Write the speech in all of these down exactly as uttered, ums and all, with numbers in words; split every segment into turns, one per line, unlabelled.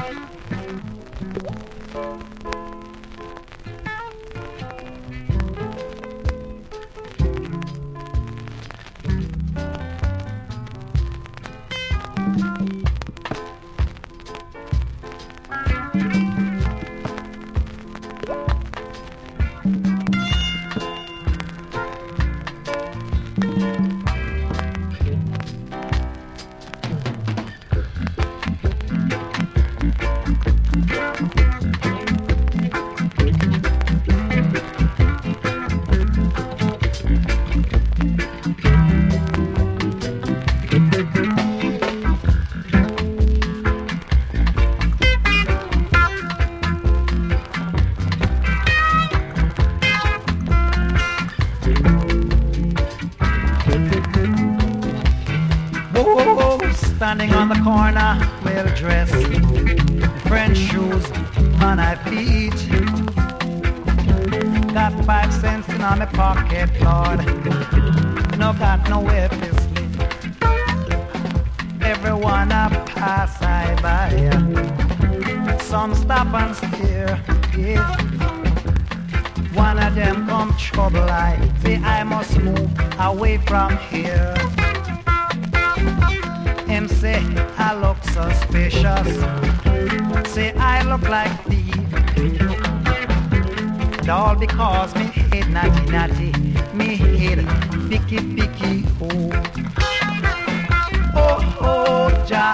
Standing on the corner, well dressed, French shoes on my feet. Got five cents in my pocket, Lord. No got nowhere to sleep. Everyone I pass I by, some stop and stare. Yeah. One of them come trouble I say I must move away from here. Him say I look suspicious, say I look like thief. And all because me head natty natty, me head picky picky oh. Oh oh Jah,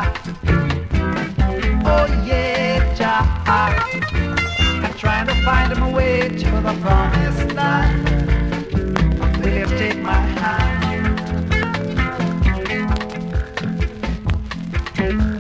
oh yeah Jah, I'm trying to find my way to the promised land. Please take my hand.